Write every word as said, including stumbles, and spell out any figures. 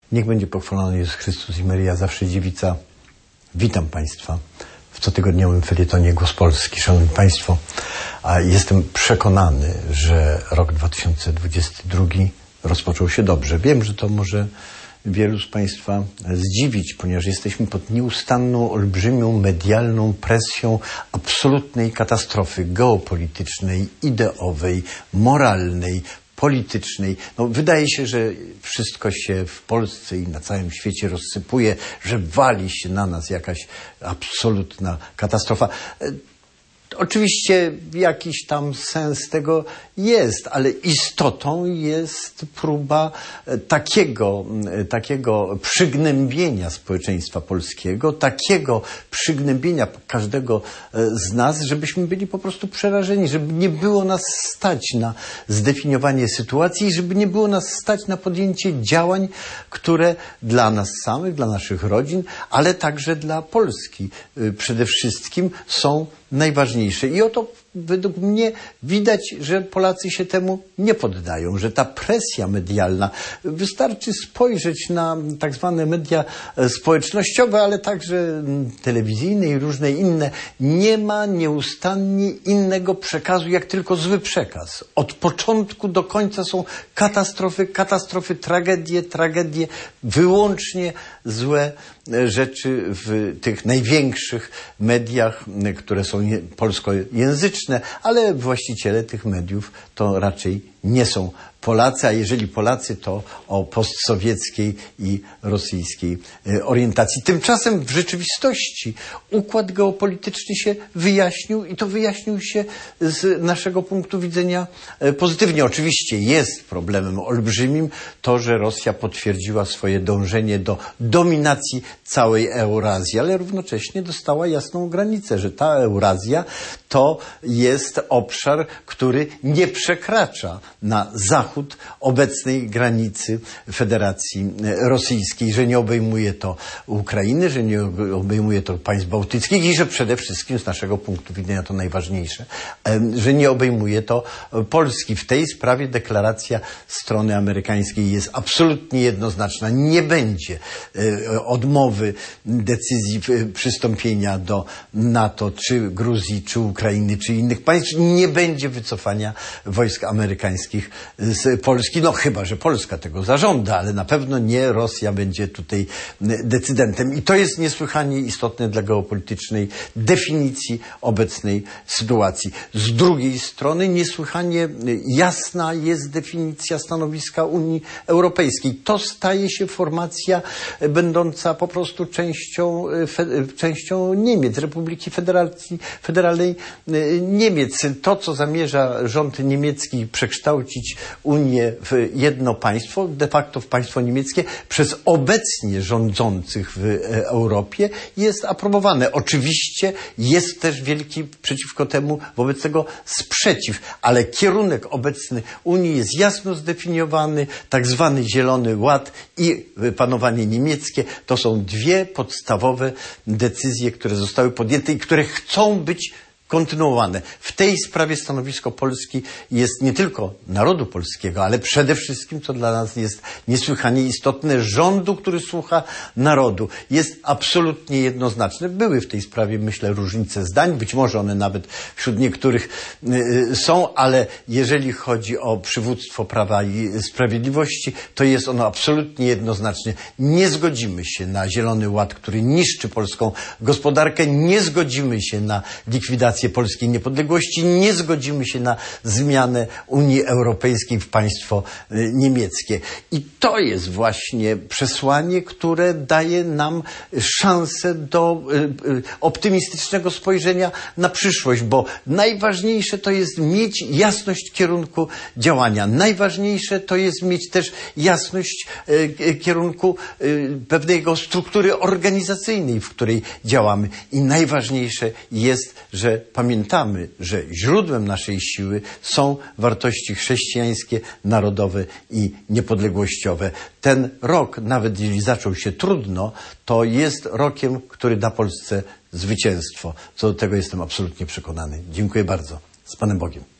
Niech będzie pochwalony Jezus Chrystus i Maryja, zawsze dziewica. Witam Państwa w cotygodniowym felietonie Głos Polski. Szanowni Państwo, a jestem przekonany, że rok dwa tysiące dwudziesty drugi rozpoczął się dobrze. Wiem, że to może wielu z Państwa zdziwić, ponieważ jesteśmy pod nieustanną, olbrzymią, medialną presją absolutnej katastrofy geopolitycznej, ideowej, moralnej, politycznej. No, wydaje się, że wszystko się w Polsce i na całym świecie rozsypuje, że wali się na nas jakaś absolutna katastrofa. Oczywiście jakiś tam sens tego jest, ale istotą jest próba takiego, takiego przygnębienia społeczeństwa polskiego, takiego przygnębienia każdego z nas, żebyśmy byli po prostu przerażeni, żeby nie było nas stać na zdefiniowanie sytuacji i żeby nie było nas stać na podjęcie działań, które dla nas samych, dla naszych rodzin, ale także dla Polski przede wszystkim są najważniejsze. I oto według mnie widać, że Polacy się temu nie poddają, że ta presja medialna, wystarczy spojrzeć na tak zwane media społecznościowe, ale także telewizyjne i różne inne, nie ma nieustannie innego przekazu, jak tylko zły przekaz. Od początku do końca są katastrofy, katastrofy, tragedie, tragedie, wyłącznie złe rzeczy w tych największych mediach, które są polskojęzyczne, ale właściciele tych mediów to raczej nie są Polacy, a jeżeli Polacy, to o postsowieckiej i rosyjskiej orientacji. Tymczasem w rzeczywistości układ geopolityczny się wyjaśnił i to wyjaśnił się z naszego punktu widzenia pozytywnie. Oczywiście jest problemem olbrzymim to, że Rosja potwierdziła swoje dążenie do dominacji całej Eurazji, ale równocześnie dostała jasną granicę, że ta Eurazja to jest obszar, który nie przekracza na zachód obecnej granicy Federacji Rosyjskiej, że nie obejmuje to Ukrainy, że nie obejmuje to państw bałtyckich i że przede wszystkim z naszego punktu widzenia to najważniejsze, że nie obejmuje to Polski. W tej sprawie deklaracja strony amerykańskiej jest absolutnie jednoznaczna. Nie będzie odmowy decyzji przystąpienia do NATO, czy Gruzji, czy Ukrainy, czy innych państw. Nie będzie wycofania wojsk amerykańskich z Polski. No chyba, że Polska tego zażąda, ale na pewno nie Rosja będzie tutaj decydentem. I to jest niesłychanie istotne dla geopolitycznej definicji obecnej sytuacji. Z drugiej strony niesłychanie jasna jest definicja stanowiska Unii Europejskiej. To staje się formacja będąca po prostu częścią, częścią Niemiec, Republiki Federacji, Federalnej Niemiec. To, co zamierza rząd niemiecki przekształcić Unię w jedno państwo, de facto w państwo niemieckie, przez obecnie rządzących w Europie jest aprobowane. Oczywiście jest też wielki przeciwko temu wobec tego sprzeciw, ale kierunek obecny Unii jest jasno zdefiniowany, tak zwany Zielony Ład i panowanie niemieckie to są dwie podstawowe decyzje, które zostały podjęte i które chcą być kontynuowane. W tej sprawie stanowisko Polski jest nie tylko narodu polskiego, ale przede wszystkim, co dla nas jest niesłychanie istotne, rządu, który słucha narodu. Jest absolutnie jednoznaczne. Były w tej sprawie, myślę, różnice zdań. Być może one nawet wśród niektórych y, są, ale jeżeli chodzi o przywództwo Prawa i Sprawiedliwości, to jest ono absolutnie jednoznaczne. Nie zgodzimy się na Zielony Ład, który niszczy polską gospodarkę. Nie zgodzimy się na likwidację polskiej niepodległości, nie zgodzimy się na zmianę Unii Europejskiej w państwo niemieckie. I to jest właśnie przesłanie, które daje nam szansę do optymistycznego spojrzenia na przyszłość, bo najważniejsze to jest mieć jasność kierunku działania. Najważniejsze to jest mieć też jasność kierunku pewnego struktury organizacyjnej, w której działamy. I najważniejsze jest, że pamiętamy, że źródłem naszej siły są wartości chrześcijańskie, narodowe i niepodległościowe. Ten rok, nawet jeżeli zaczął się trudno, to jest rokiem, który da Polsce zwycięstwo. Co do tego jestem absolutnie przekonany. Dziękuję bardzo. Z Panem Bogiem.